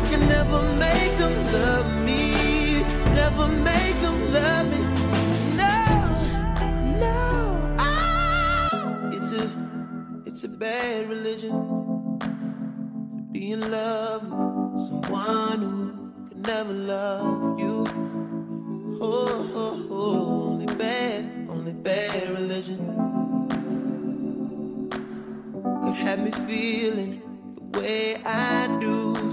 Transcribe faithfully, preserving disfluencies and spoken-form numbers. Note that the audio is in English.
can never make them love me. Never make them love me. No, no. Oh. It's a, it's a bad religion to be in love with someone who could never love you. Oh, oh, oh, only bad, only bad religion could have me feeling the way I do.